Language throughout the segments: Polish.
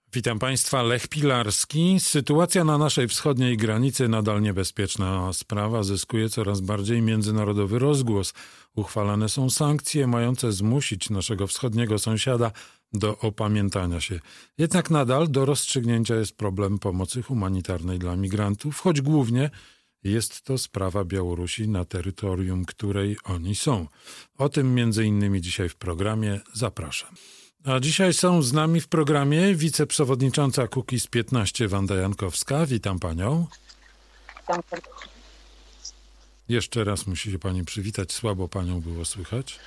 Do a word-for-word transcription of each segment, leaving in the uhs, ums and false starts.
Witam Państwa, Lech Pilarski. Sytuacja na naszej wschodniej granicy nadal niebezpieczna. Sprawa zyskuje coraz bardziej międzynarodowy rozgłos. Uchwalane są sankcje mające zmusić naszego wschodniego sąsiada do opamiętania się. Jednak nadal do rozstrzygnięcia jest problem pomocy humanitarnej dla migrantów, choć głównie jest to sprawa Białorusi, na terytorium której oni są. O tym między innymi dzisiaj w programie. Zapraszam. A dzisiaj są z nami w programie wiceprzewodnicząca Kukiz piętnaście Wanda Jankowska. Witam panią. Witam. Jeszcze raz musi się pani przywitać, słabo panią było słychać.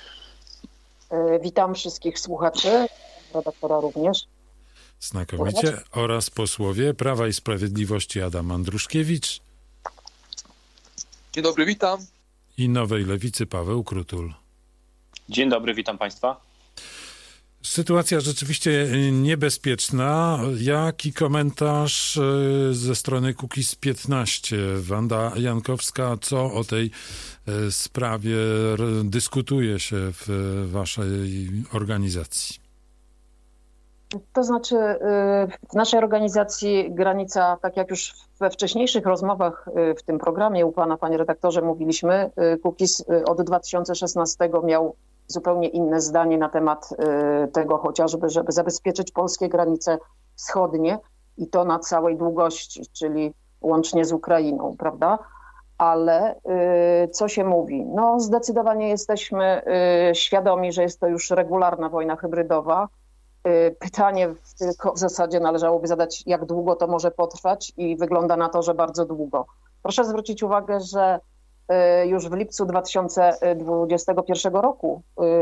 Witam wszystkich słuchaczy, redaktora również. Znakomicie. Oraz posłowie Prawa i Sprawiedliwości Adam Andruszkiewicz. Dzień dobry, witam. I Nowej Lewicy Paweł Krutul. Dzień dobry, witam państwa. Sytuacja rzeczywiście niebezpieczna. Jaki komentarz ze strony Kukiz piętnaście? Wanda Jankowska, co o tej sprawie dyskutuje się w waszej organizacji? To znaczy w naszej organizacji granica, tak jak już we wcześniejszych rozmowach w tym programie u pana, panie redaktorze, mówiliśmy, Kukiz od dwa tysiące szesnastego miał zupełnie inne zdanie na temat tego chociażby, żeby zabezpieczyć polskie granice wschodnie i to na całej długości, czyli łącznie z Ukrainą, prawda? Ale co się mówi? No zdecydowanie jesteśmy świadomi, że jest to już regularna wojna hybrydowa. Pytanie tylko w zasadzie należałoby zadać, jak długo to może potrwać i wygląda na to, że bardzo długo. Proszę zwrócić uwagę, że już w lipcu dwa tysiące dwudziestego pierwszego roku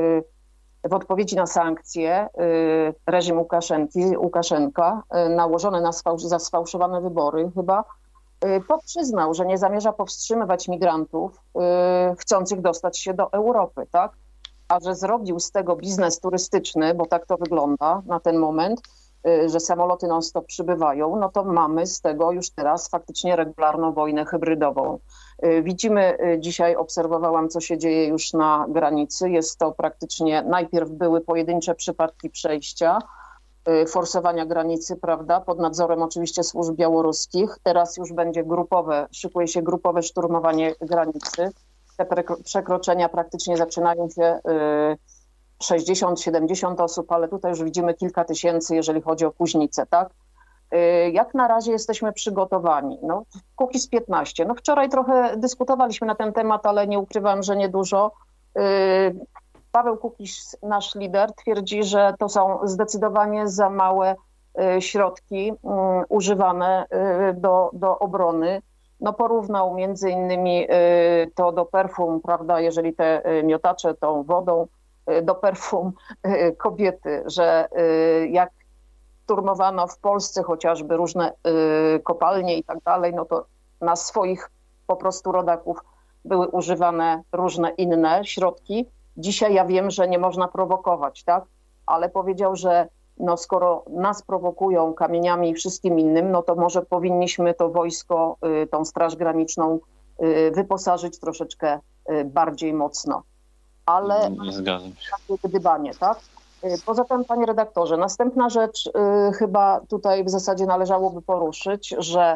w odpowiedzi na sankcje reżim Łukaszenki, Łukaszenka nałożone na sfałsz, za sfałszowane wybory chyba przyznał, że nie zamierza powstrzymywać migrantów chcących dostać się do Europy, tak? A że zrobił z tego biznes turystyczny, bo tak to wygląda na ten moment, że samoloty non-stop przybywają, no to mamy z tego już teraz faktycznie regularną wojnę hybrydową. Widzimy dzisiaj, obserwowałam, co się dzieje już na granicy. Jest to praktycznie, najpierw były pojedyncze przypadki przejścia, forsowania granicy, prawda, pod nadzorem oczywiście służb białoruskich. Teraz już będzie grupowe, szykuje się grupowe szturmowanie granicy. Te przekroczenia praktycznie zaczynają się sześćdziesiąt siedemdziesiąt osób, ale tutaj już widzimy kilka tysięcy, jeżeli chodzi o Kuźnicę, tak? Jak na razie jesteśmy przygotowani? No, Kukiz piętnaście. No wczoraj trochę dyskutowaliśmy na ten temat, ale nie ukrywam, że niedużo. Paweł Kukiz, nasz lider, twierdzi, że to są zdecydowanie za małe środki używane do, do obrony. No porównał między innymi to do perfum, prawda, jeżeli te miotacze tą wodą, do perfum kobiety, że jak szturmowano w Polsce chociażby różne kopalnie i tak dalej, no to na swoich po prostu rodaków były używane różne inne środki. Dzisiaj ja wiem, że nie można prowokować, tak, ale powiedział, że no skoro nas prowokują kamieniami i wszystkim innym, no to może powinniśmy to wojsko, tą Straż Graniczną wyposażyć troszeczkę bardziej mocno. Ale nie zgadzam się. Takie gdybanie, tak? Poza tym, panie redaktorze, następna rzecz chyba tutaj w zasadzie należałoby poruszyć, że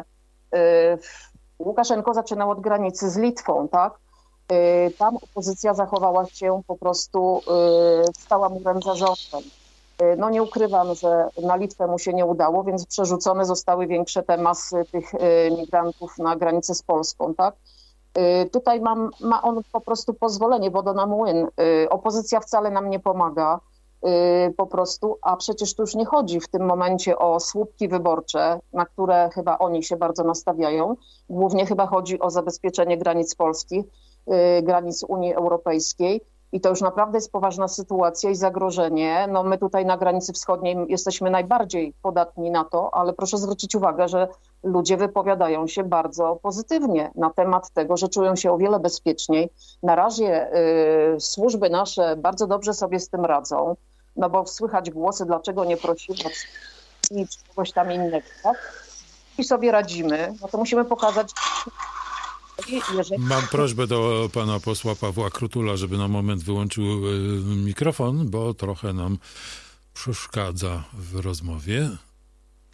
Łukaszenko zaczynał od granicy z Litwą, tak? Tam opozycja zachowała się po prostu, stała murem za rządem. No nie ukrywam, że na Litwę mu się nie udało, więc przerzucone zostały większe te masy tych migrantów na granicę z Polską, tak? Tutaj mam, ma on po prostu pozwolenie, woda na młyn. Opozycja wcale nam nie pomaga po prostu, a przecież tu już nie chodzi w tym momencie o słupki wyborcze, na które chyba oni się bardzo nastawiają. Głównie chyba chodzi o zabezpieczenie granic polskich, granic Unii Europejskiej. I to już naprawdę jest poważna sytuacja i zagrożenie. No my tutaj na granicy wschodniej jesteśmy najbardziej podatni na to, ale proszę zwrócić uwagę, że ludzie wypowiadają się bardzo pozytywnie na temat tego, że czują się o wiele bezpieczniej. Na razie y, służby nasze bardzo dobrze sobie z tym radzą, no bo słychać głosy, dlaczego nie prosimy czy kogoś tam innego, tak? I sobie radzimy, no to musimy pokazać. Jeżeli... Mam prośbę do pana posła Pawła Krutula, żeby na moment wyłączył mikrofon, bo trochę nam przeszkadza w rozmowie.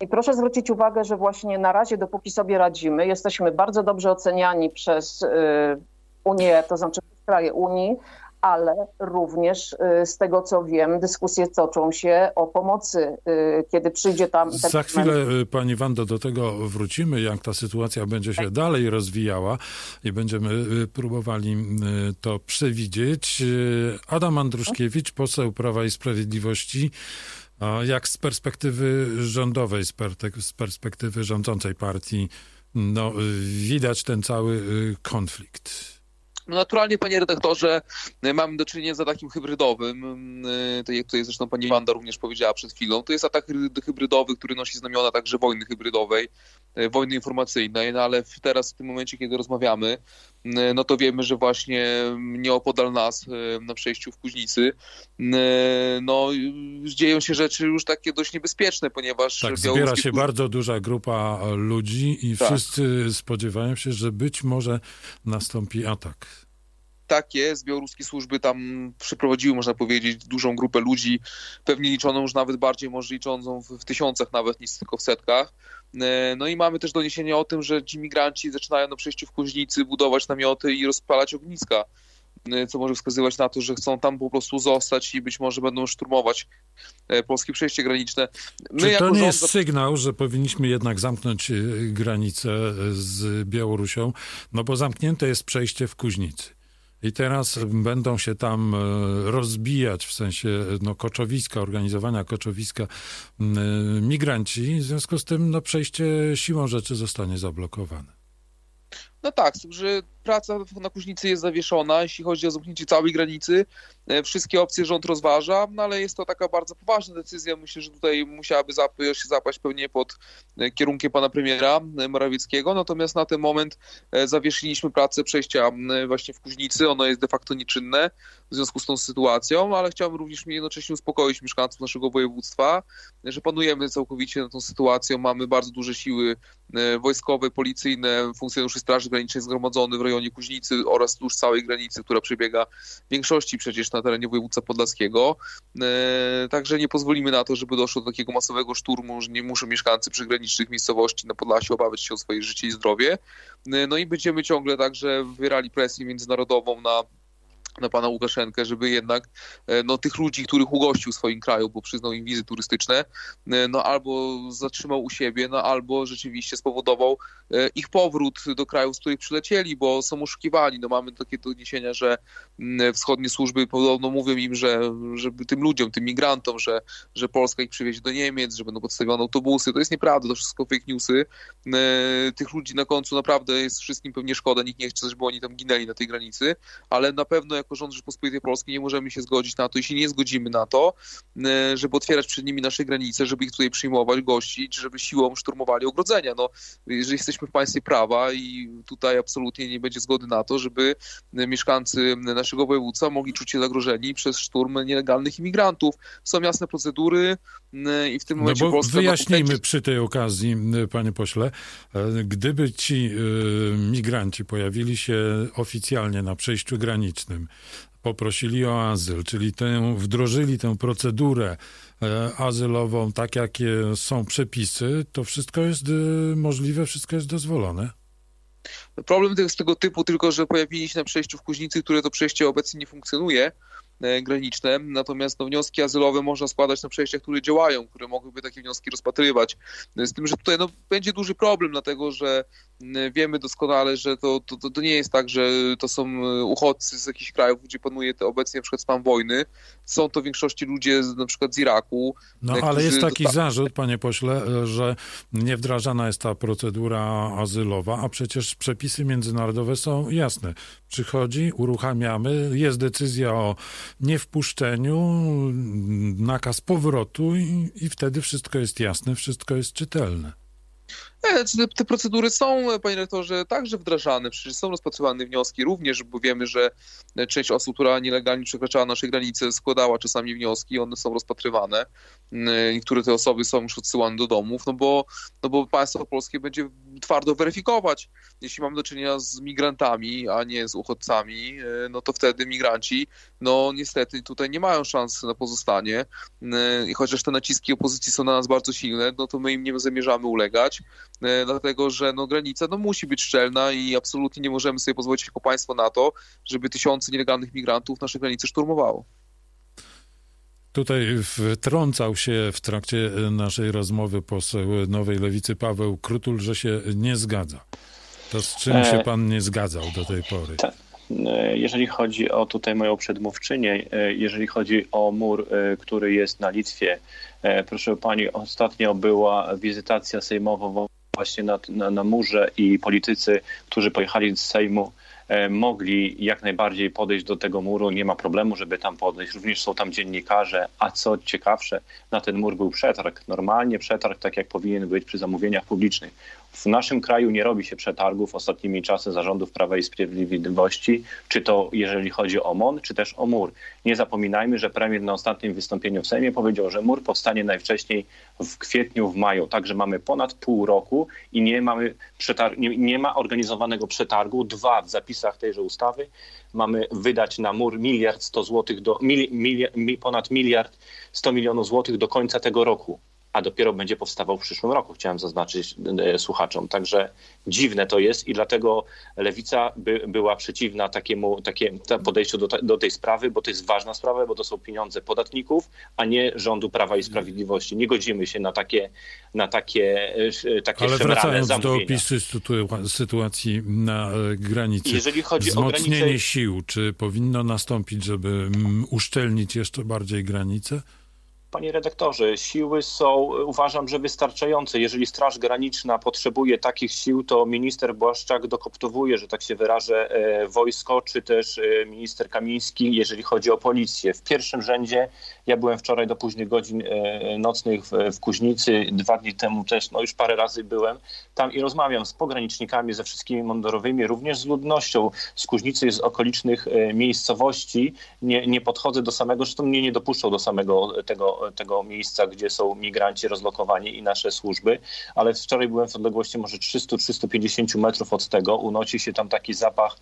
I proszę zwrócić uwagę, że właśnie na razie, dopóki sobie radzimy, jesteśmy bardzo dobrze oceniani przez Unię, to znaczy przez kraje Unii, ale również z tego, co wiem, dyskusje toczą się o pomocy, kiedy przyjdzie tam... Za chwilę, pani Wando, do tego wrócimy, jak ta sytuacja będzie się dalej rozwijała i będziemy próbowali to przewidzieć. Adam Andruszkiewicz, poseł Prawa i Sprawiedliwości, jak z perspektywy rządowej, z perspektywy rządzącej partii, no, widać ten cały konflikt? No naturalnie, panie redaktorze, mamy do czynienia z atakiem hybrydowym. Tak jak tutaj zresztą pani Wanda również powiedziała przed chwilą. To jest atak hybrydowy, który nosi znamiona także wojny hybrydowej, wojny informacyjnej, no ale teraz w tym momencie, kiedy rozmawiamy, no to wiemy, że właśnie nieopodal nas, na przejściu w Kuźnicy, no dzieją się rzeczy już takie dość niebezpieczne, ponieważ... Tak, zbiera się bardzo duża grupa ludzi i tak. Wszyscy spodziewają się, że być może nastąpi atak. Tak jest, białoruskie służby tam przyprowadziły, można powiedzieć, dużą grupę ludzi, pewnie liczoną już nawet bardziej, może liczącą w, w tysiącach nawet niż tylko w setkach. No i mamy też doniesienia o tym, że ci migranci zaczynają na przejściu w Kuźnicy budować namioty i rozpalać ogniska, co może wskazywać na to, że chcą tam po prostu zostać i być może będą szturmować polskie przejście graniczne. My Czy to jako nie rząd... jest sygnał, że powinniśmy jednak zamknąć granicę z Białorusią? No bo zamknięte jest przejście w Kuźnicy. I teraz będą się tam rozbijać, w sensie no, koczowiska, organizowania koczowiska migranci. W związku z tym no, przejście siłą rzeczy zostanie zablokowane. No tak, że praca na Kuźnicy jest zawieszona, jeśli chodzi o zamknięcie całej granicy. Wszystkie opcje rząd rozważa, no ale jest to taka bardzo poważna decyzja. Myślę, że tutaj musiałaby zap- się zapaść pewnie pod kierunkiem pana premiera Morawieckiego. Natomiast na ten moment zawieszyliśmy pracę przejścia właśnie w Kuźnicy. Ono jest de facto nieczynne w związku z tą sytuacją, ale chciałbym również jednocześnie uspokoić mieszkańców naszego województwa, że panujemy całkowicie nad tą sytuacją. Mamy bardzo duże siły wojskowe, policyjne, funkcjonariuszy Straży Granicznej zgromadzony w rejonie Kuźnicy oraz wzdłuż całej granicy, która przebiega w większości przecież na terenie województwa podlaskiego. Także nie pozwolimy na to, żeby doszło do takiego masowego szturmu, że nie muszą mieszkańcy przygranicznych miejscowości na Podlasiu obawiać się o swoje życie i zdrowie. No i będziemy ciągle także wywierali presję międzynarodową na na pana Łukaszenkę, żeby jednak no, tych ludzi, których ugościł w swoim kraju, bo przyznał im wizy turystyczne, no albo zatrzymał u siebie, no albo rzeczywiście spowodował ich powrót do krajów, z których przylecieli, bo są oszukiwani. No mamy takie doniesienia, że wschodnie służby podobno mówią im, że żeby tym ludziom, tym migrantom, że, że Polska ich przywiezie do Niemiec, że będą podstawione autobusy. To jest nieprawda, to wszystko fake newsy. Tych ludzi na końcu naprawdę jest wszystkim pewnie szkoda, nikt nie chce, żeby oni tam ginęli na tej granicy, ale na pewno jako rząd Rzeczypospolitej Polskiej nie możemy się zgodzić na to, jeśli nie zgodzimy na to, żeby otwierać przed nimi nasze granice, żeby ich tutaj przyjmować, gościć, żeby siłą szturmowali ogrodzenia. No, jeżeli jesteśmy w państwie prawa i tutaj absolutnie nie będzie zgody na to, żeby mieszkańcy naszego województwa mogli czuć się zagrożeni przez szturm nielegalnych imigrantów. Są jasne procedury i w tym momencie no bo Polska... Wyjaśnijmy przy tej okazji, panie pośle, gdyby ci migranci pojawili się oficjalnie na przejściu granicznym, poprosili o azyl, czyli tę, wdrożyli tę procedurę azylową, tak jakie są przepisy, to wszystko jest możliwe, wszystko jest dozwolone. Problem jest tego typu tylko, że pojawili się na przejściu w Kuźnicy, które to przejście obecnie nie funkcjonuje, graniczne, natomiast no, wnioski azylowe można składać na przejściach, które działają, które mogłyby takie wnioski rozpatrywać. Z tym, że tutaj no, będzie duży problem, dlatego że wiemy doskonale, że to, to, to nie jest tak, że to są uchodźcy z jakichś krajów, gdzie panuje to obecnie na przykład stan wojny. Są to w większości ludzie z, na przykład z Iraku. No ale jest taki ta... zarzut, panie pośle, że nie wdrażana jest ta procedura azylowa, a przecież przepisy międzynarodowe są jasne. Przychodzi, uruchamiamy, jest decyzja o niewpuszczeniu, nakaz powrotu i, i wtedy wszystko jest jasne, wszystko jest czytelne. Te, te procedury są, panie rektorze, także wdrażane. Przecież są rozpatrywane wnioski również, bo wiemy, że część osób, która nielegalnie przekraczała nasze granice, składała czasami wnioski, one są rozpatrywane. Niektóre te osoby są już odsyłane do domów, no bo, no bo państwo polskie będzie twardo weryfikować. Jeśli mamy do czynienia z migrantami, a nie z uchodźcami, no to wtedy migranci, no niestety tutaj nie mają szans na pozostanie. I chociaż te naciski opozycji są na nas bardzo silne, no to my im nie zamierzamy ulegać, dlatego że no, granica no, musi być szczelna i absolutnie nie możemy sobie pozwolić jako państwo na to, żeby tysiące nielegalnych migrantów nasze granice szturmowało. Tutaj wtrącał się w trakcie naszej rozmowy poseł Nowej Lewicy Paweł Krutul, że się nie zgadza. To z czym się pan nie zgadzał do tej pory? Jeżeli chodzi o tutaj moją przedmówczynię, jeżeli chodzi o mur, który jest na Litwie, proszę pani, ostatnio była wizytacja sejmowa właśnie na, na, na murze i politycy, którzy pojechali z Sejmu, mogli jak najbardziej podejść do tego muru, nie ma problemu, żeby tam podejść. Również są tam dziennikarze, a co ciekawsze, na ten mur był przetarg. Normalnie przetarg, tak jak powinien być przy zamówieniach publicznych. W naszym kraju nie robi się przetargów ostatnimi czasy zarządów Prawa i Sprawiedliwości, czy to jeżeli chodzi o M O N, czy też o mur. Nie zapominajmy, że premier na ostatnim wystąpieniu w Sejmie powiedział, że mur powstanie najwcześniej w kwietniu, w maju. Także mamy ponad pół roku i nie mamy przetar- nie, nie ma organizowanego przetargu. Dwa, w zapisach tejże ustawy mamy wydać na mur miliard sto złotych do mili, mili, ponad miliard sto milionów złotych do końca tego roku. A dopiero będzie powstawał w przyszłym roku, chciałem zaznaczyć e, słuchaczom. Także dziwne to jest i dlatego Lewica by, była przeciwna takiemu, takiemu podejściu do, do tej sprawy, bo to jest ważna sprawa, bo to są pieniądze podatników, a nie rządu Prawa i Sprawiedliwości. Nie godzimy się na takie, na takie, takie Ale wracając zamówienia. do opisu sytuacji na granicy, jeżeli chodzi wzmocnienie o granicę... sił, czy powinno nastąpić, żeby uszczelnić jeszcze bardziej granice? Panie redaktorze, siły są, uważam, że wystarczające. Jeżeli Straż Graniczna potrzebuje takich sił, to minister Błaszczak dokoptowuje, że tak się wyrażę, wojsko, czy też minister Kamiński, jeżeli chodzi o policję. W pierwszym rzędzie, ja byłem wczoraj do późnych godzin nocnych w Kuźnicy, dwa dni temu też, no już parę razy byłem tam i rozmawiam z pogranicznikami, ze wszystkimi mundurowymi, również z ludnością z Kuźnicy, z okolicznych miejscowości. Nie, nie podchodzę do samego, zresztą mnie nie dopuszczą do samego tego tego miejsca, gdzie są migranci rozlokowani i nasze służby, ale wczoraj byłem w odległości może trzysta do trzystu pięćdziesięciu metrów od tego. Unosi się tam taki zapach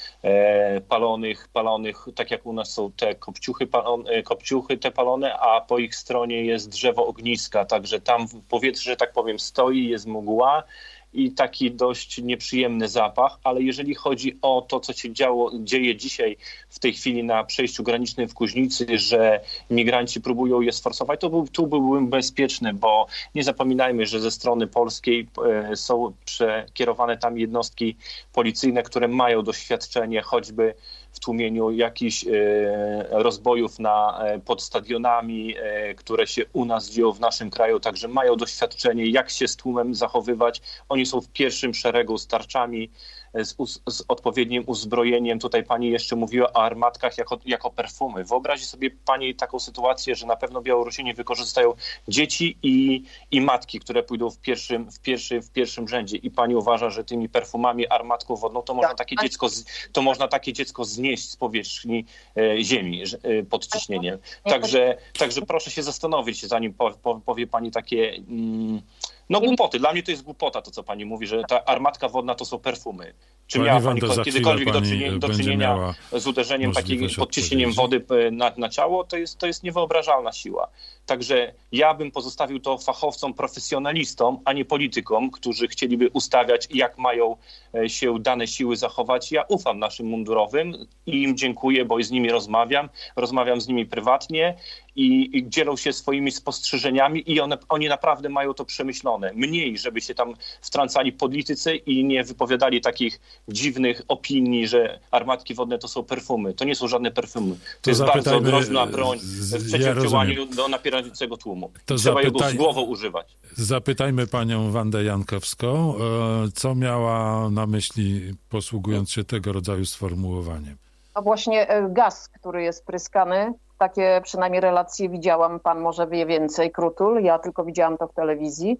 e, palonych, palonych, tak jak u nas są te kopciuchy, palon, kopciuchy te palone, a po ich stronie jest drzewo ogniska, także tam w powietrze, że tak powiem, stoi, jest mgła i taki dość nieprzyjemny zapach, ale jeżeli chodzi o to, co się działo, dzieje dzisiaj w tej chwili na przejściu granicznym w Kuźnicy, że migranci próbują je sforsować, to był, tu byłbym bezpieczny, bo nie zapominajmy, że ze strony polskiej e, są przekierowane tam jednostki policyjne, które mają doświadczenie choćby w tłumieniu jakichś e, rozbojów na, e, pod stadionami, e, które się u nas dzieją w naszym kraju, także mają doświadczenie, jak się z tłumem zachowywać. Oni są w pierwszym szeregu z tarczami, z, z odpowiednim uzbrojeniem. Tutaj pani jeszcze mówiła o armatkach jako, jako perfumy. Wyobrazi sobie pani taką sytuację, że na pewno Białorusini wykorzystają dzieci i, i matki, które pójdą w pierwszym, w, pierwszy, w pierwszym rzędzie i pani uważa, że tymi perfumami, armatką wodną to można takie dziecko, to można takie dziecko znieść z powierzchni e, ziemi e, pod ciśnieniem. Także, także proszę się zastanowić, zanim po, po, powie pani takie... Mm, No głupoty. Dla mnie to jest głupota, to co pani mówi, że ta armatka wodna to są perfumy. Czy miała pani kiedykolwiek do czynienia, do czynienia z uderzeniem, takim podciśnieniem wody na, na ciało? To jest, to jest niewyobrażalna siła. Także ja bym pozostawił to fachowcom, profesjonalistom, a nie politykom, którzy chcieliby ustawiać, jak mają się dane siły zachować. Ja ufam naszym mundurowym i im dziękuję, bo z nimi rozmawiam. Rozmawiam z nimi prywatnie i, i dzielą się swoimi spostrzeżeniami i one, oni naprawdę mają to przemyślone. Mniej, żeby się tam wtrącali politycy i nie wypowiadali takich dziwnych opinii, że armatki wodne to są perfumy. To nie są żadne perfumy. To, to jest bardzo groźna broń w przeciwdziałaniu ja do napierającego tłumu. To Trzeba zapytaj... jego z głową używać. Zapytajmy panią Wandę Jankowską, co miała na myśli, posługując się tego rodzaju sformułowaniem. A właśnie gaz, który jest pryskany, takie przynajmniej relacje widziałam, pan może wie więcej, Krutul, ja tylko widziałam to w telewizji.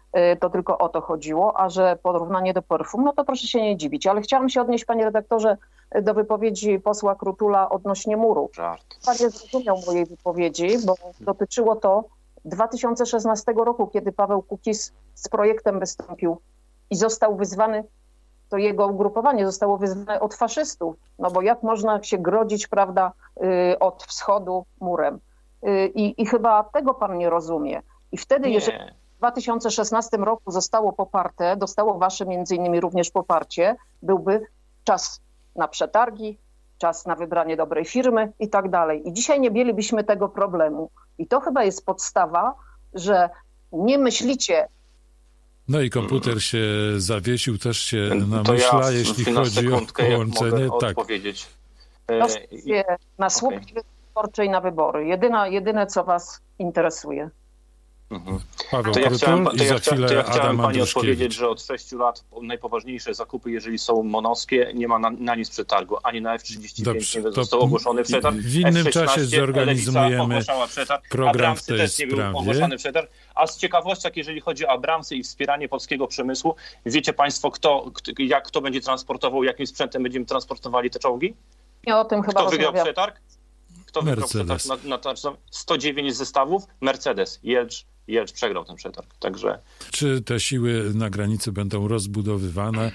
to tylko o to chodziło, a że porównanie do perfum, no to proszę się nie dziwić. Ale chciałam się odnieść, panie redaktorze, do wypowiedzi posła Krutula odnośnie muru. Żart. Pan nie zrozumiał mojej wypowiedzi, bo dotyczyło to dwa tysiące szesnastego roku, kiedy Paweł Kukiz z projektem wystąpił i został wyzwany, to jego ugrupowanie zostało wyzwane od faszystów, no bo jak można się grodzić, prawda, od wschodu murem. I, i chyba tego pan nie rozumie. I wtedy, Nie. jeżeli w dwa tysiące szesnastym roku zostało poparte, dostało wasze między innymi również poparcie, byłby czas na przetargi, czas na wybranie dobrej firmy i tak dalej. I dzisiaj nie mielibyśmy tego problemu. I to chyba jest podstawa, że nie myślicie. No i komputer się zawiesił, też się namyśla, ja jeśli na chodzi o połączenie. Mogę tak. odpowiedzieć. E, na słupki okay. wyborcze i na wybory. Jedyna, jedyne, co was interesuje. Mhm. Paweł to ja Krutul chciałem, to i ja za chcia, chwilę to ja Adam chciałem pani Andruszkiewicz. odpowiedzieć, że od sześciu lat najpoważniejsze zakupy, jeżeli są monowskie, nie ma na, na nic przetargu, ani na F trzydzieści pięć Dobrze, nie został ogłoszony przetarg. W innym F szesnaście, czasie zorganizujemy przetarg, program w tej też nie sprawie. był ogłoszony przetarg. A z ciekawostek, jeżeli chodzi o Abramsy i wspieranie polskiego przemysłu, wiecie państwo, kto, jak kto będzie transportował, jakim sprzętem będziemy transportowali te czołgi? Ja o tym chyba Kto wygrał rozmawiam. przetarg? Kto wygrał Mercedes. przetarg na, na, na sto dziewięć zestawów? Mercedes. Jelcz, Jelcz przegrał ten przetarg. Także... Czy te siły na granicy będą rozbudowywane?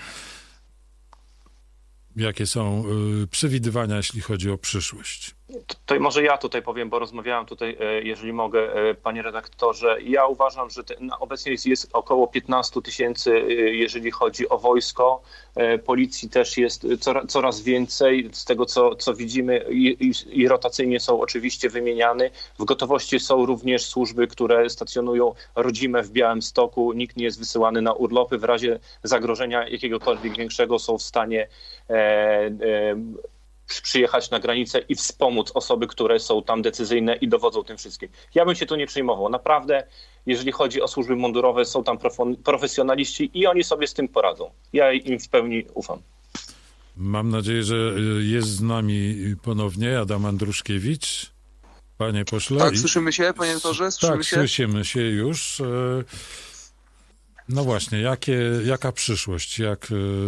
Jakie są y, przewidywania, jeśli chodzi o przyszłość? To może ja tutaj powiem, bo rozmawiałem tutaj, jeżeli mogę, panie redaktorze. Ja uważam, że te, obecnie jest, jest około piętnaście tysięcy, jeżeli chodzi o wojsko. Policji też jest coraz, coraz więcej. Z tego, co, co widzimy, i, i, i rotacyjnie są oczywiście wymieniane. W gotowości są również służby, które stacjonują rodzime w Białymstoku. Nikt nie jest wysyłany na urlopy. W razie zagrożenia jakiegokolwiek większego są w stanie e, e, przyjechać na granicę i wspomóc osoby, które są tam decyzyjne i dowodzą tym wszystkim. Ja bym się tu nie przejmował. Naprawdę, jeżeli chodzi o służby mundurowe, są tam profesjonaliści i oni sobie z tym poradzą. Ja im w pełni ufam. Mam nadzieję, że jest z nami ponownie Adam Andruszkiewicz. Panie pośle. Tak, słyszymy się, panie doktorze? Słyszymy tak, się? słyszymy się już. No właśnie, jakie, jaka przyszłość, jak,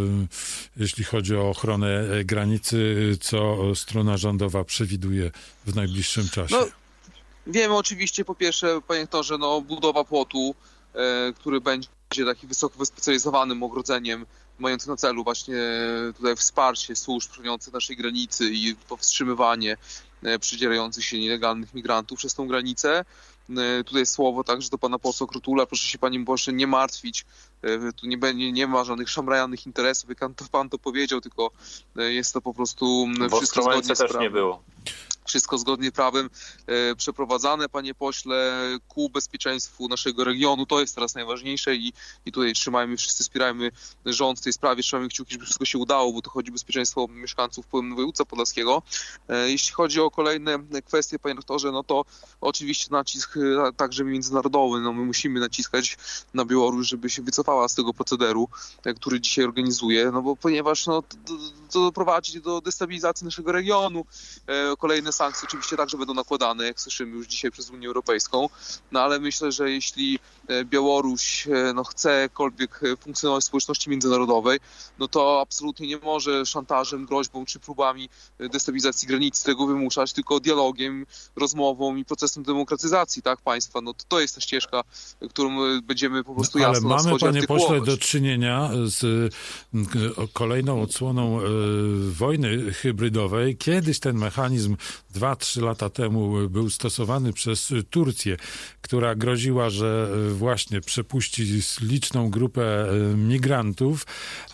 jeśli chodzi o ochronę granicy, co strona rządowa przewiduje w najbliższym czasie? No, wiemy oczywiście, po pierwsze, panie doktorze, no, budowa płotu, e, który będzie takim wysoko wyspecjalizowanym ogrodzeniem, mającym na celu właśnie tutaj wsparcie służb chroniących naszej granicy i powstrzymywanie e, przydzierających się nielegalnych migrantów przez tą granicę. Tutaj słowo także do pana posła Krutula, proszę się panie pośle nie martwić, tu nie, będzie, nie ma żadnych szamrajanych interesów, jak pan to, pan to powiedział, tylko jest to po prostu Bo wszystko zgodnie z też prawem. nie było. Wszystko zgodnie z prawem e, przeprowadzane, panie pośle, ku bezpieczeństwu naszego regionu. To jest teraz najważniejsze i, i tutaj trzymajmy, wszyscy wspierajmy rząd w tej sprawie, trzymajmy kciuki, żeby wszystko się udało, bo to chodzi o bezpieczeństwo mieszkańców województwa podlaskiego. E, jeśli chodzi o kolejne kwestie, panie doktorze, no to oczywiście nacisk e, także międzynarodowy. No my musimy naciskać na Białoruś, żeby się wycofała z tego procederu, e, który dzisiaj organizuje, no bo ponieważ no, to, to doprowadzi do destabilizacji naszego regionu. E, kolejne sankcje oczywiście także będą nakładane, jak słyszymy już dzisiaj przez Unię Europejską, no ale myślę, że jeśli Białoruś no, chce jakkolwiek funkcjonować w społeczności międzynarodowej, no to absolutnie nie może szantażem, groźbą czy próbami destabilizacji granicy tego wymuszać, tylko dialogiem, rozmową i procesem demokratyzacji tak, państwa. No to, to jest ta ścieżka, którą będziemy po prostu jasno ale na mamy, panie artykułować. pośle, do czynienia z kolejną odsłoną wojny hybrydowej. Kiedyś ten mechanizm dwa, trzy lata temu był stosowany przez Turcję, która groziła, że właśnie przepuści liczną grupę migrantów,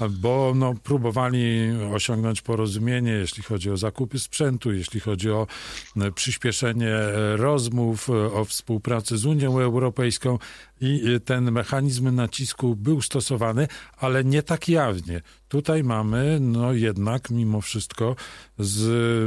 bo no, próbowali osiągnąć porozumienie, jeśli chodzi o zakupy sprzętu, jeśli chodzi o przyspieszenie rozmów, o współpracę z Unią Europejską i ten mechanizm nacisku był stosowany, ale nie tak jawnie. Tutaj mamy no jednak mimo wszystko z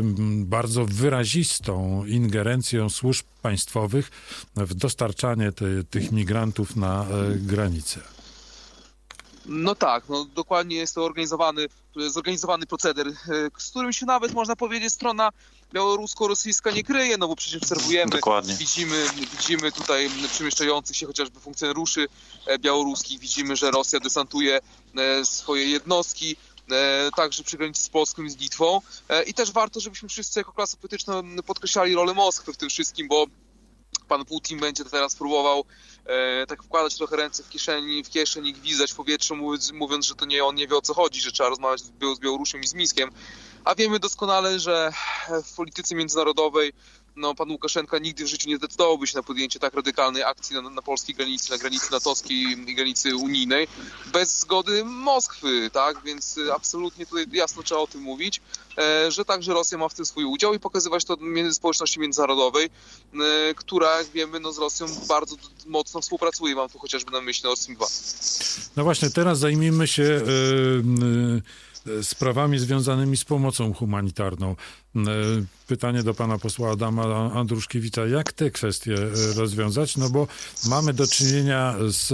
bardzo wyrazistą ingerencją służb państwowych w dostarczanie te, tych migrantów na e, granicę. No tak, no dokładnie jest to organizowany, zorganizowany proceder, z którym się nawet, można powiedzieć, strona białorusko-rosyjska nie kryje, no bo przecież obserwujemy, Dokładnie. widzimy, widzimy tutaj przemieszczających się chociażby funkcjonariuszy białoruskich, widzimy, że Rosja desantuje swoje jednostki, także przy granicy z Polską i z Litwą. I też warto, żebyśmy wszyscy jako klasa polityczna podkreślali rolę Moskwy w tym wszystkim, bo pan Putin będzie teraz próbował e, tak wkładać trochę ręce w kieszeni, w kieszeń i gwizdać w powietrzu, mówiąc, mówiąc, że to nie on nie wie, o co chodzi, że trzeba rozmawiać z Białorusią i z Mińskiem. A wiemy doskonale, że w polityce międzynarodowej no, pan Łukaszenka nigdy w życiu nie zdecydowałby się na podjęcie tak radykalnej akcji na, na polskiej granicy, na granicy natowskiej i granicy unijnej bez zgody Moskwy, tak? Więc absolutnie tutaj jasno trzeba o tym mówić, e, że także Rosja ma w tym swój udział i pokazywać to między społeczności międzynarodowej, e, która, jak wiemy, no, z Rosją bardzo mocno współpracuje. Mam tu chociażby na myśli Nord Stream dwa. No właśnie, teraz zajmijmy się yy, yy, sprawami związanymi z pomocą humanitarną. Pytanie do pana posła Adama Andruszkiewicza. Jak te kwestie rozwiązać? No bo mamy do czynienia z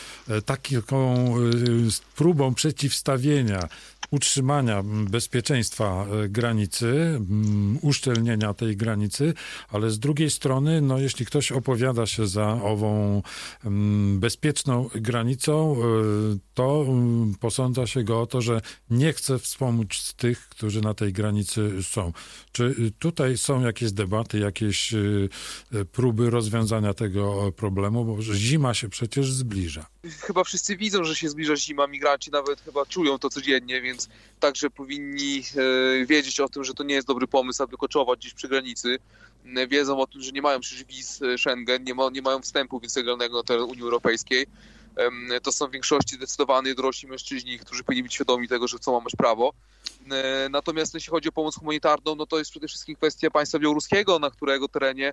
taką z próbą przeciwstawienia, utrzymania bezpieczeństwa granicy, uszczelnienia tej granicy, ale z drugiej strony, no jeśli ktoś opowiada się za ową bezpieczną granicą, to posądza się go o to, że nie chce wspomóc tych, którzy na tej granicy są. Czy tutaj są jakieś debaty, jakieś próby rozwiązania tego problemu? Bo zima się przecież zbliża. Chyba wszyscy widzą, że się zbliża zima. Migranci nawet chyba czują to codziennie, więc także powinni wiedzieć o tym, że to nie jest dobry pomysł, aby koczować gdzieś przy granicy. Wiedzą o tym, że nie mają przecież wiz Schengen, nie, ma, nie mają wstępu wiz legalnego na teren Unii Europejskiej. To są w większości zdecydowanie dorośli mężczyźni, którzy powinni być świadomi tego, że chcą mać prawo. Natomiast jeśli chodzi o pomoc humanitarną, no to jest przede wszystkim kwestia państwa białoruskiego, na którego terenie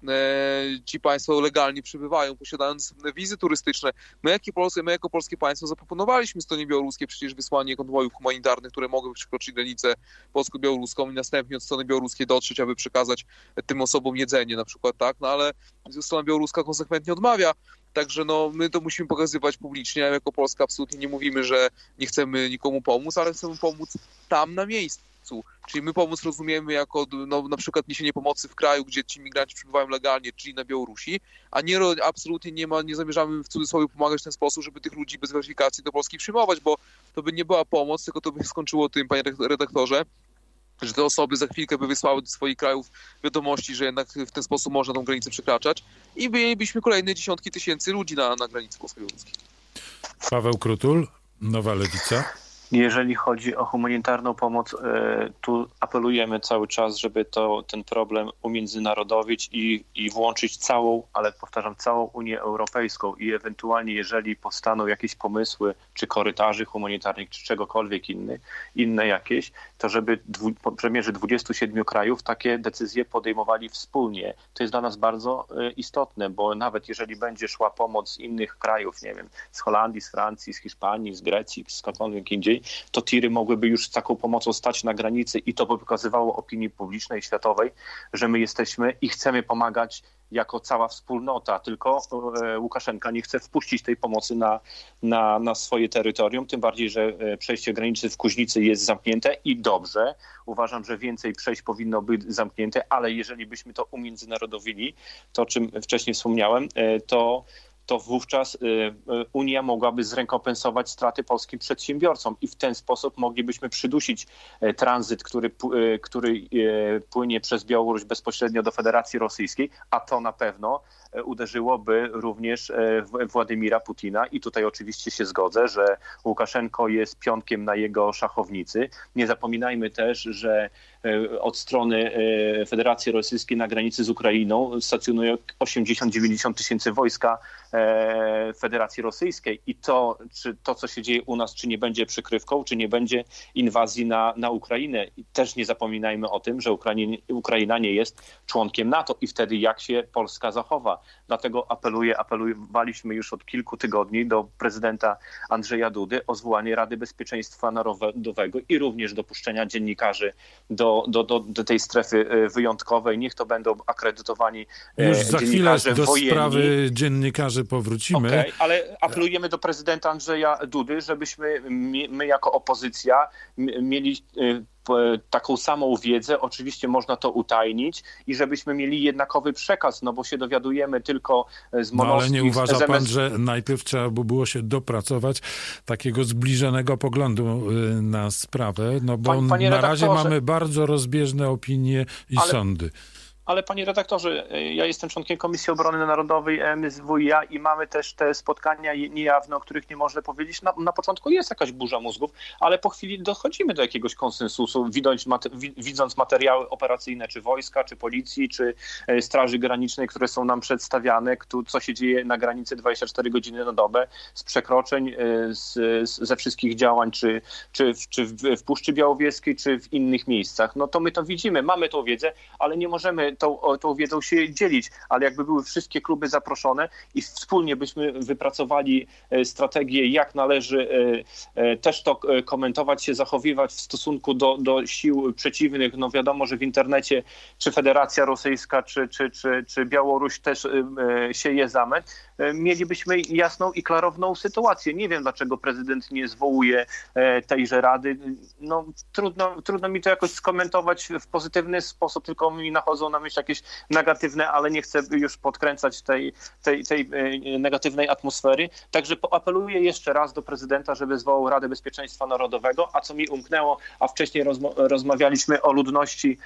ci państwo legalnie przybywają, posiadając wizy turystyczne. My, jako polskie, my jako polskie państwo zaproponowaliśmy stronie białoruskiej przecież wysłanie konwojów humanitarnych, które mogły przekroczyć granicę polsko-białoruską i następnie od strony białoruskiej dotrzeć, aby przekazać tym osobom jedzenie na przykład, tak? No ale strona białoruska konsekwentnie odmawia. Także no, my to musimy pokazywać publicznie, a jako Polska absolutnie nie mówimy, że nie chcemy nikomu pomóc, ale chcemy pomóc tam na miejscu. Czyli my pomoc rozumiemy jako no, na przykład niesienie pomocy w kraju, gdzie ci migranci przebywają legalnie, czyli na Białorusi, a nie absolutnie nie, ma, nie zamierzamy w cudzysłowie pomagać w ten sposób, żeby tych ludzi bez weryfikacji do Polski przyjmować, bo to by nie była pomoc, tylko to by skończyło tym, panie redaktorze, że te osoby za chwilkę by wysłały do swoich krajów wiadomości, że jednak w ten sposób można tą granicę przekraczać i mielibyśmy kolejne dziesiątki tysięcy ludzi na, na granicy polsko-białoruskiej. Paweł Krutul, Nowa Lewica. Jeżeli chodzi o humanitarną pomoc, tu apelujemy cały czas, żeby to, ten problem umiędzynarodowić i, i włączyć całą, ale powtarzam, całą Unię Europejską i ewentualnie, jeżeli powstaną jakieś pomysły, czy korytarzy humanitarnych, czy czegokolwiek inny, inne jakieś, to żeby dwu, premierzy dwudziestu siedmiu krajów takie decyzje podejmowali wspólnie. To jest dla nas bardzo istotne, bo nawet jeżeli będzie szła pomoc z innych krajów, nie wiem, z Holandii, z Francji, z Hiszpanii, z Grecji, skądkolwiek indziej, to tiry mogłyby już z taką pomocą stać na granicy i to by pokazywało opinii publicznej, światowej, że my jesteśmy i chcemy pomagać jako cała wspólnota, tylko Łukaszenka nie chce wpuścić tej pomocy na, na, na swoje terytorium, tym bardziej, że przejście granicy w Kuźnicy jest zamknięte i dobrze. Uważam, że więcej przejść powinno być zamknięte, ale jeżeli byśmy to umiędzynarodowili, to o czym wcześniej wspomniałem, to to wówczas Unia mogłaby zrekompensować straty polskim przedsiębiorcom i w ten sposób moglibyśmy przydusić tranzyt, który, który płynie przez Białoruś bezpośrednio do Federacji Rosyjskiej, a to na pewno uderzyłoby również Władimira Putina i tutaj oczywiście się zgodzę, że Łukaszenko jest pionkiem na jego szachownicy. Nie zapominajmy też, że od strony Federacji Rosyjskiej na granicy z Ukrainą stacjonuje osiemdziesiąt do dziewięćdziesięciu tysięcy wojska Federacji Rosyjskiej i to, czy to, co się dzieje u nas, czy nie będzie przykrywką, czy nie będzie inwazji na, na Ukrainę. I też nie zapominajmy o tym, że Ukrainie, Ukraina nie jest członkiem NATO i wtedy jak się Polska zachowa. państwa. Dlatego apeluję, apelowaliśmy już od kilku tygodni do prezydenta Andrzeja Dudy o zwołanie Rady Bezpieczeństwa Narodowego i również dopuszczenia dziennikarzy do, do, do, do tej strefy wyjątkowej. Niech to będą akredytowani Już za chwilę do wojenni. Sprawy dziennikarzy powrócimy. Okay, ale apelujemy do prezydenta Andrzeja Dudy, żebyśmy my jako opozycja mieli taką samą wiedzę, oczywiście można to utajnić i żebyśmy mieli jednakowy przekaz, no bo się dowiadujemy tylko z no, ale nie uważa S M S... pan, że najpierw trzeba by było się dopracować takiego zbliżonego poglądu na sprawę, no bo Pan, na razie mamy bardzo rozbieżne opinie i ale... sądy. Ale panie redaktorze, ja jestem członkiem Komisji Obrony Narodowej M S W i A i mamy też te spotkania niejawne, o których nie można powiedzieć. Na, na początku jest jakaś burza mózgów, ale po chwili dochodzimy do jakiegoś konsensusu, widząc, widząc materiały operacyjne czy wojska, czy policji, czy Straży Granicznej, które są nam przedstawiane, co się dzieje na granicy dwadzieścia cztery godziny na dobę, z przekroczeń, z, z, ze wszystkich działań, czy, czy, w, czy w, w Puszczy Białowieskiej, czy w innych miejscach. No to my to widzimy, mamy tą wiedzę, ale nie możemy Tą, tą wiedzą się dzielić, ale jakby były wszystkie kluby zaproszone i wspólnie byśmy wypracowali strategię, jak należy też to komentować, się zachowywać w stosunku do, do sił przeciwnych. No wiadomo, że w internecie czy Federacja Rosyjska, czy, czy, czy, czy Białoruś też sieje zamęt. Mielibyśmy jasną i klarowną sytuację. Nie wiem, dlaczego prezydent nie zwołuje tejże rady. No trudno, trudno mi to jakoś skomentować w pozytywny sposób, tylko mi nachodzą na myśl jakieś negatywne, ale nie chcę już podkręcać tej, tej, tej negatywnej atmosfery. Także apeluję jeszcze raz do prezydenta, żeby zwołał Radę Bezpieczeństwa Narodowego, a co mi umknęło, a wcześniej rozma- rozmawialiśmy o ludności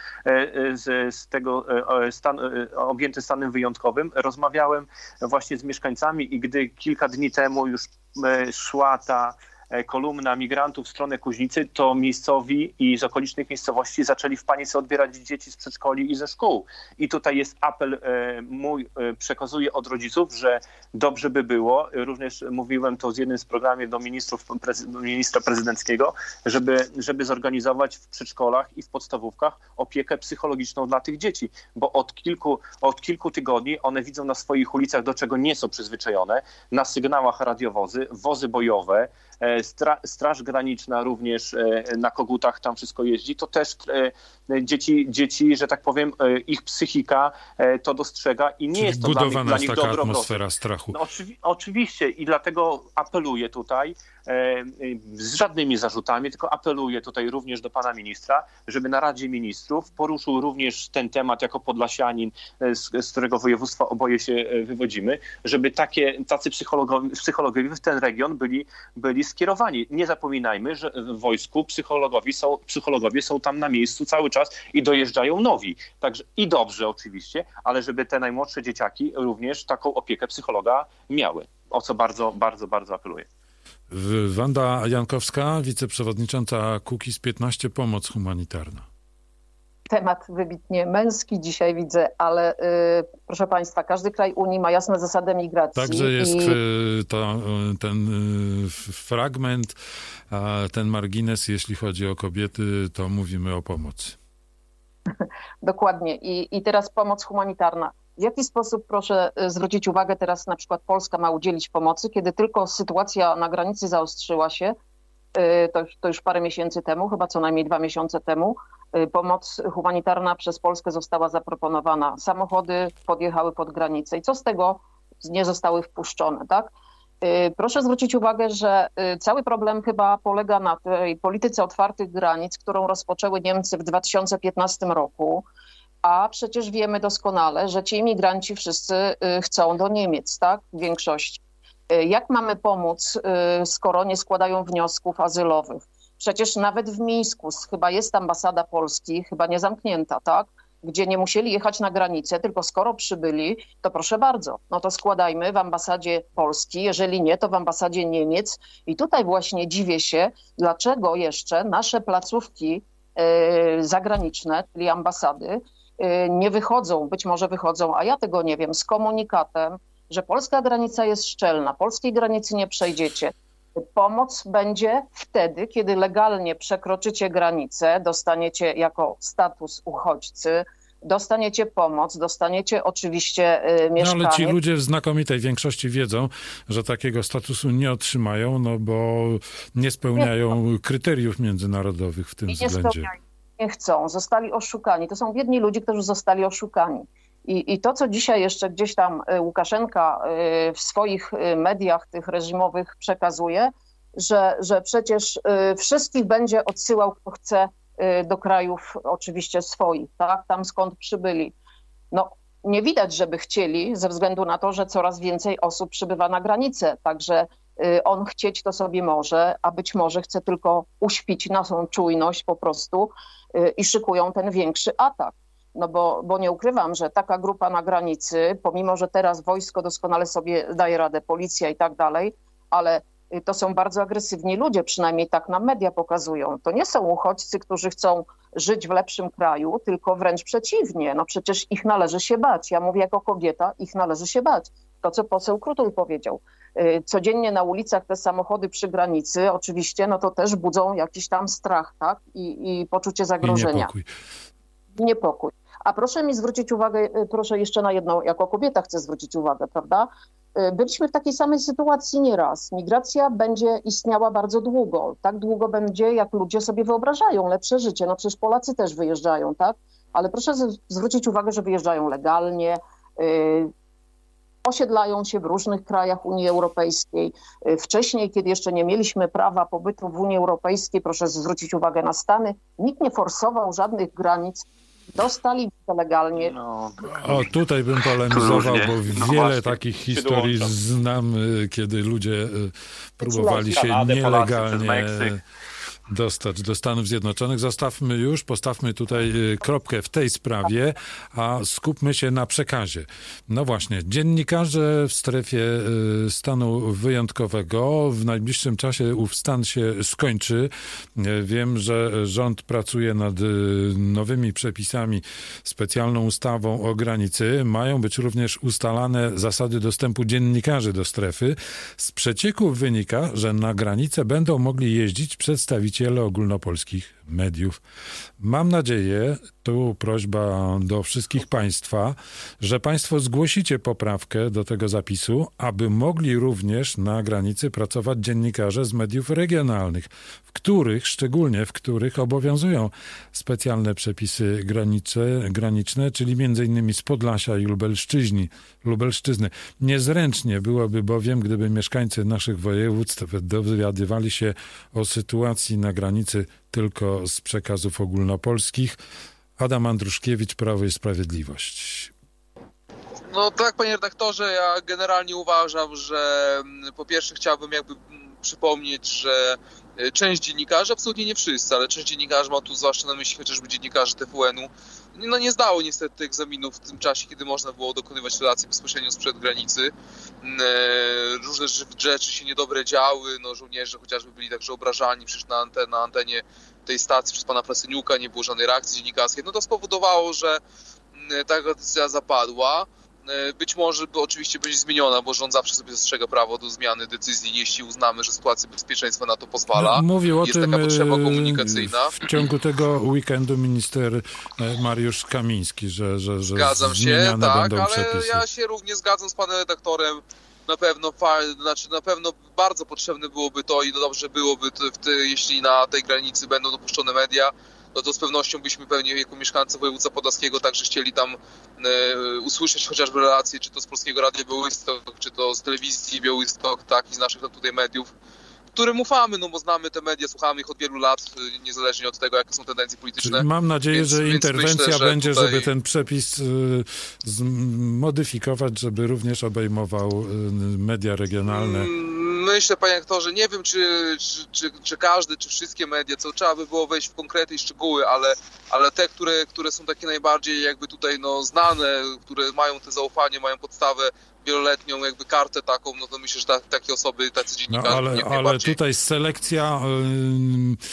z, z tego stan, objęty stanem wyjątkowym. Rozmawiałem właśnie z mieszkańcami i gdy kilka dni temu już szła ta kolumna migrantów w stronę Kuźnicy, to miejscowi i z okolicznych miejscowości zaczęli w panice odbierać dzieci z przedszkoli i ze szkół. I tutaj jest apel mój, przekazuję od rodziców, że dobrze by było, również mówiłem to z jednym z programów do ministrów, ministra prezydenckiego, żeby, żeby zorganizować w przedszkolach i w podstawówkach opiekę psychologiczną dla tych dzieci, bo od kilku, od kilku tygodni one widzą na swoich ulicach, do czego nie są przyzwyczajone, na sygnałach radiowozy, wozy bojowe, Stra- Straż Graniczna również na kogutach tam wszystko jeździ, to też dzieci, dzieci, że tak powiem, ich psychika to dostrzega i nie Czyli jest to dla nich, dla nich taka dobro atmosfera strachu. No, oczywi- oczywiście i dlatego apeluję tutaj e, z żadnymi zarzutami, tylko apeluję tutaj również do pana ministra, żeby na Radzie Ministrów poruszył również ten temat jako podlasianin, z, z którego województwa oboje się wywodzimy, żeby takie, tacy psychologowie, psychologowie w ten region byli, byli skierowani. Nie zapominajmy, że w wojsku psychologowie są, psychologowie są tam na miejscu cały czas i dojeżdżają nowi. Także i dobrze oczywiście, ale żeby te najmłodsze dzieciaki również taką opiekę psychologa miały. O co bardzo, bardzo, bardzo apeluję. Wanda Jankowska, wiceprzewodnicząca Kukiz piętnaście, pomoc humanitarna. Temat wybitnie męski dzisiaj widzę, ale y, proszę państwa, każdy kraj Unii ma jasne zasady migracji. Także jest i... to, ten fragment, ten margines, jeśli chodzi o kobiety, to mówimy o pomocy. Dokładnie. I, I teraz pomoc humanitarna. W jaki sposób, proszę zwrócić uwagę, teraz na przykład Polska ma udzielić pomocy, kiedy tylko sytuacja na granicy zaostrzyła się, to, to już parę miesięcy temu, chyba co najmniej dwa miesiące temu, pomoc humanitarna przez Polskę została zaproponowana. Samochody podjechały pod granicę i co z tego? Nie zostały wpuszczone, tak? Proszę zwrócić uwagę, że cały problem chyba polega na tej polityce otwartych granic, którą rozpoczęły Niemcy w dwa tysiące piętnastym roku, a przecież wiemy doskonale, że ci imigranci wszyscy chcą do Niemiec, tak? W większości. Jak mamy pomóc, skoro nie składają wniosków azylowych? Przecież nawet w Mińsku chyba jest ambasada Polski, chyba nie zamknięta, tak? Gdzie nie musieli jechać na granicę, tylko skoro przybyli, to proszę bardzo, no to składajmy w ambasadzie Polski, jeżeli nie, to w ambasadzie Niemiec. I tutaj właśnie dziwię się, dlaczego jeszcze nasze placówki y, zagraniczne, czyli ambasady, y, nie wychodzą, być może wychodzą, a ja tego nie wiem, z komunikatem, że polska granica jest szczelna, polskiej granicy nie przejdziecie. Pomoc będzie wtedy, kiedy legalnie przekroczycie granicę, dostaniecie jako status uchodźcy, dostaniecie pomoc, dostaniecie oczywiście y, mieszkanie. No ale ci ludzie w znakomitej większości wiedzą, że takiego statusu nie otrzymają, no bo nie spełniają nie kryteriów międzynarodowych w tym nie względzie. Spełniają, nie chcą, zostali oszukani. To są biedni ludzie, którzy zostali oszukani. I, I to, co dzisiaj jeszcze gdzieś tam Łukaszenka w swoich mediach tych reżimowych przekazuje, że, że przecież wszystkich będzie odsyłał, kto chce, do krajów oczywiście swoich, tak? Tam skąd przybyli. No, nie widać, żeby chcieli, ze względu na to, że coraz więcej osób przybywa na granicę, także on chcieć to sobie może, a być może chce tylko uśpić naszą czujność po prostu i szykują ten większy atak. No bo, bo nie ukrywam, że taka grupa na granicy, pomimo że teraz wojsko doskonale sobie daje radę, policja i tak dalej, ale to są bardzo agresywni ludzie, przynajmniej tak nam media pokazują. To nie są uchodźcy, którzy chcą żyć w lepszym kraju, tylko wręcz przeciwnie. No przecież ich należy się bać. Ja mówię jako kobieta, ich należy się bać. To, co poseł Krutul powiedział. Codziennie na ulicach te samochody przy granicy, oczywiście, no to też budzą jakiś tam strach, tak? I, i poczucie zagrożenia. I niepokój. Niepokój. A proszę mi zwrócić uwagę, proszę jeszcze na jedną, jako kobieta chcę zwrócić uwagę, prawda? Byliśmy w takiej samej sytuacji nieraz. Migracja będzie istniała bardzo długo. Tak długo będzie, jak ludzie sobie wyobrażają lepsze życie. No przecież Polacy też wyjeżdżają, tak? Ale proszę z- zwrócić uwagę, że wyjeżdżają legalnie, yy, osiedlają się w różnych krajach Unii Europejskiej. Yy, wcześniej, kiedy jeszcze nie mieliśmy prawa pobytu w Unii Europejskiej, proszę zwrócić uwagę na Stany, nikt nie forsował żadnych granic. Dostali to legalnie. No, O, tutaj bym polemizował, Różnie. bo No wiele właśnie, takich się historii dołączam. znam, y, kiedy ludzie y, próbowali się Kanadę, Polacy przez nielegalnie Meksyk. dostać do Stanów Zjednoczonych. Zostawmy już, postawmy tutaj y, kropkę w tej sprawie, a skupmy się na przekazie. No właśnie, dziennikarze w strefie y, stanu wyjątkowego. W najbliższym czasie ów stan się skończy. Y, Wiem, że rząd pracuje nad y, nowymi przepisami, specjalną ustawą o granicy. Mają być również ustalane zasady dostępu dziennikarzy do strefy. Z przecieków wynika, że na granicę będą mogli jeździć przedstawiciele ogólnopolskich mediów. Mam nadzieję, tu prośba do wszystkich państwa, że państwo zgłosicie poprawkę do tego zapisu, aby mogli również na granicy pracować dziennikarze z mediów regionalnych, w których, szczególnie w których obowiązują specjalne przepisy granicze, graniczne, czyli między innymi z Podlasia i Lubelszczyźni, Lubelszczyzny. Niezręcznie byłoby bowiem, gdyby mieszkańcy naszych województw dowiadywali się o sytuacji na granicy tylko z przekazów ogólnopolskich. Adam Andruszkiewicz, Prawo i Sprawiedliwość. No tak, panie redaktorze, ja generalnie uważam, że po pierwsze chciałbym jakby przypomnieć, że część dziennikarzy, absolutnie nie wszyscy, ale część dziennikarzy, mam tu zwłaszcza na myśli chociażby dziennikarzy T V N-u, no nie zdało niestety egzaminów w tym czasie, kiedy można było dokonywać relacji bezpośrednio sprzed granicy. Różne rzeczy się niedobre działy, no żołnierze chociażby byli także obrażani przecież na, anten, na antenie tej stacji przez pana Prasyniuka, nie było żadnej reakcji dziennikarskiej. No to spowodowało, że taka decyzja zapadła. Być może by oczywiście będzie zmieniona, bo rząd zawsze sobie zastrzega prawo do zmiany decyzji, jeśli uznamy, że sytuacja bezpieczeństwa na to pozwala. No, mówił o Jest tym taka potrzeba komunikacyjna. w ciągu tego weekendu minister Mariusz Kamiński, że, że, że Zgadzam się, zmieniane tak, będą ale przepisy. ja się również zgadzam z panem redaktorem. Na pewno, znaczy na pewno bardzo potrzebne byłoby to i dobrze byłoby, to, w te, jeśli na tej granicy będą dopuszczone media, no to z pewnością byśmy pewnie jako mieszkańcy województwa podlaskiego także chcieli tam e, usłyszeć chociażby relacje, czy to z Polskiego Radia Białystok, czy to z telewizji Białystok, tak, i z naszych tutaj mediów, którym ufamy, no bo znamy te media, słuchamy ich od wielu lat, niezależnie od tego, jakie są tendencje polityczne. Czyli mam nadzieję, więc, że więc interwencja myślę, że będzie, tutaj... żeby ten przepis y, zmodyfikować, żeby również obejmował y, media regionalne. Myślę, panie aktorze, nie wiem, czy, czy, czy, czy każdy, czy wszystkie media, co trzeba by było wejść w konkrety i szczegóły, ale, ale te, które, które są takie najbardziej jakby tutaj no, znane, które mają te zaufanie, mają podstawę wieloletnią jakby kartę taką, no to myślę, że ta, takie osoby, tacy dziennikarze... No ale, ale tutaj selekcja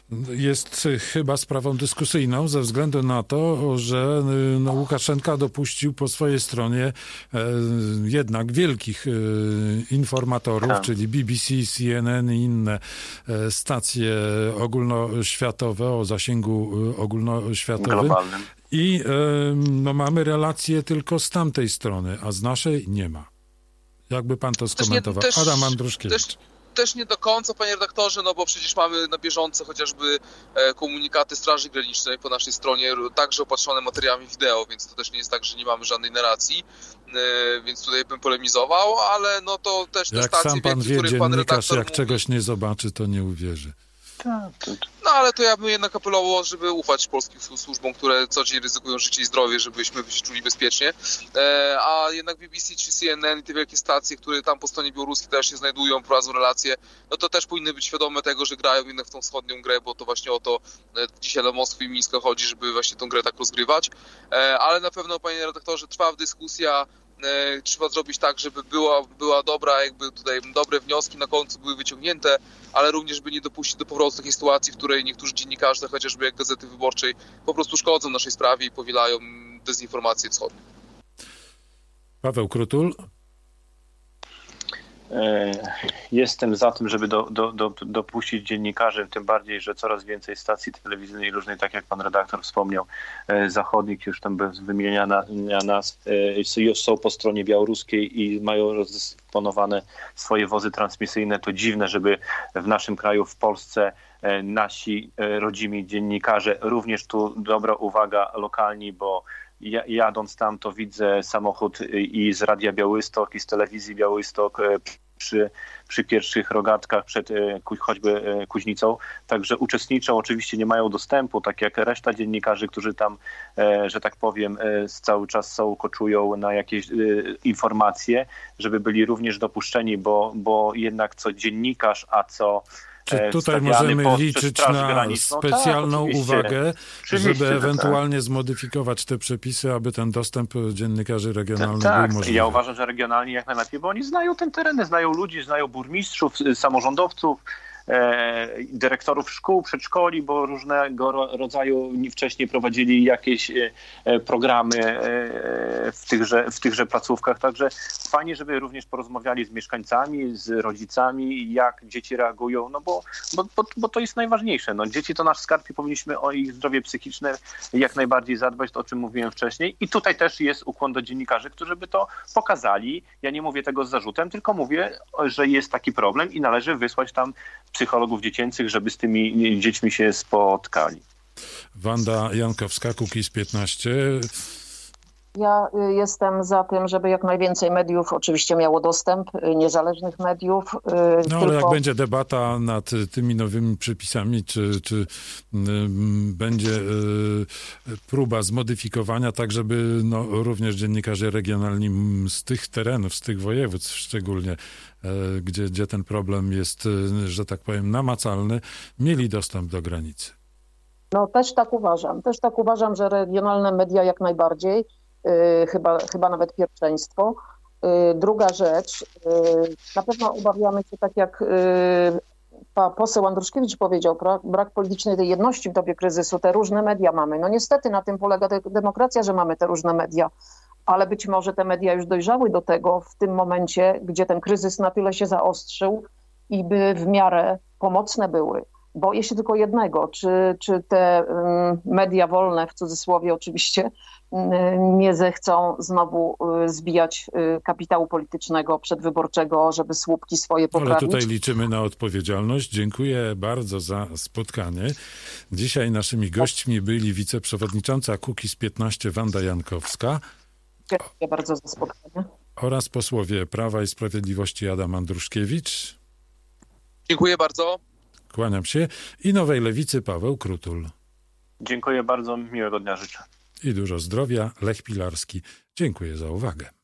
jest chyba sprawą dyskusyjną ze względu na to, że no, Łukaszenka dopuścił po swojej stronie e, jednak wielkich e, informatorów, tak. czyli B B C, C N N i inne e, stacje ogólnoświatowe o zasięgu e, ogólnoświatowym. Globalnym. I e, no, mamy relacje tylko z tamtej strony, a z naszej nie ma. Jakby pan to skomentował? Też nie, też, Adam Andruszkiewicz. Też... Też nie do końca, panie redaktorze, no bo przecież mamy na bieżąco chociażby komunikaty Straży Granicznej po naszej stronie, także opatrzone materiałami wideo, więc to też nie jest tak, że nie mamy żadnej narracji, więc tutaj bym polemizował, ale no to też te jak stacje, sam pan w wie, których pan redaktor jak mówi... czegoś nie zobaczy, to nie uwierzy. No ale to ja bym jednak apelował, żeby ufać polskim służbom, które co dzień ryzykują życie i zdrowie, żebyśmy się czuli bezpiecznie. E, a jednak B B C czy C N N i te wielkie stacje, które tam po stronie białoruskiej też się znajdują, prowadzą relacje, no to też powinny być świadome tego, że grają jednak w tą wschodnią grę, bo to właśnie o to e, dzisiaj do Moskwy i Mińska chodzi, żeby właśnie tą grę tak rozgrywać. E, ale na pewno, panie redaktorze, trwa dyskusja. E, trzeba zrobić tak, żeby była, była dobra, jakby tutaj dobre wnioski na końcu były wyciągnięte, ale również by nie dopuścić do powrotu takiej sytuacji, w której niektórzy dziennikarze, chociażby jak Gazety Wyborczej, po prostu szkodzą naszej sprawie i powielają dezinformacje wschodnie. Paweł Krutul. Jestem za tym, żeby do, do, do, dopuścić dziennikarzy, tym bardziej, że coraz więcej stacji telewizyjnej różnej, tak jak pan redaktor wspomniał, zachodnich, już tam bez wymieniania nas, są po stronie białoruskiej i mają rozdysponowane swoje wozy transmisyjne. To dziwne, żeby w naszym kraju, w Polsce, nasi rodzimi dziennikarze, również tu dobra uwaga, lokalni, bo jadąc tam, to widzę samochód i z Radia Białystok, i z telewizji Białystok przy, przy pierwszych rogatkach przed choćby Kuźnicą. Także uczestniczą, oczywiście nie mają dostępu, tak jak reszta dziennikarzy, którzy tam, że tak powiem, cały czas są, koczują na jakieś informacje, żeby byli również dopuszczeni, bo, bo jednak co dziennikarz, a co Czy tutaj możemy liczyć na specjalną tak, uwagę, oczywiście, żeby ewentualnie tak. zmodyfikować te przepisy, aby ten dostęp dziennikarzy regionalnych tak, był możliwy? Ja uważam, że regionalni jak najlepiej, bo oni znają ten tereny, znają ludzi, znają burmistrzów, samorządowców, e, dyrektorów szkół, przedszkoli, bo różnego rodzaju wcześniej prowadzili jakieś e, programy e, w, tychże, w tychże placówkach. Także fajnie, żeby również porozmawiali z mieszkańcami, z rodzicami, jak dzieci reagują, no bo, bo, bo, bo to jest najważniejsze. No, dzieci to nasz skarb i powinniśmy o ich zdrowie psychiczne jak najbardziej zadbać, to o czym mówiłem wcześniej. I tutaj też jest ukłon do dziennikarzy, którzy by to pokazali. Ja nie mówię tego z zarzutem, tylko mówię, że jest taki problem i należy wysłać tam psychologów dziecięcych, żeby z tymi dziećmi się spotkali. Wanda Jankowska, Kukiz piętnaście. Ja jestem za tym, żeby jak najwięcej mediów oczywiście miało dostęp, niezależnych mediów. No tylko... ale jak będzie debata nad tymi nowymi przepisami, czy, czy y, będzie y, próba zmodyfikowania, tak żeby no, również dziennikarze regionalni z tych terenów, z tych województw szczególnie, y, gdzie, gdzie ten problem jest, y, że tak powiem, namacalny, mieli dostęp do granicy. No też tak uważam. Też tak uważam, że regionalne media jak najbardziej. Chyba, chyba nawet pierwszeństwo. Druga rzecz, na pewno obawiamy się, tak jak pan poseł Andruszkiewicz powiedział, brak politycznej tej jedności w dobie kryzysu, te różne media mamy. No niestety na tym polega demokracja, że mamy te różne media, ale być może te media już dojrzały do tego w tym momencie, gdzie ten kryzys na tyle się zaostrzył i by w miarę pomocne były. Boję się tylko jednego, czy, czy te media wolne, w cudzysłowie oczywiście, nie zechcą znowu zbijać kapitału politycznego przedwyborczego, żeby słupki swoje poprawić. Ale tutaj liczymy na odpowiedzialność. Dziękuję bardzo za spotkanie. Dzisiaj naszymi gośćmi byli wiceprzewodnicząca Kukiz piętnaście Wanda Jankowska. Dziękuję bardzo za spotkanie. Oraz posłowie Prawa i Sprawiedliwości Adam Andruszkiewicz. Dziękuję bardzo. Kłaniam się. I Nowej Lewicy Paweł Krutul. Dziękuję bardzo. Miłego dnia życzę. I dużo zdrowia. Lech Pilarski. Dziękuję za uwagę.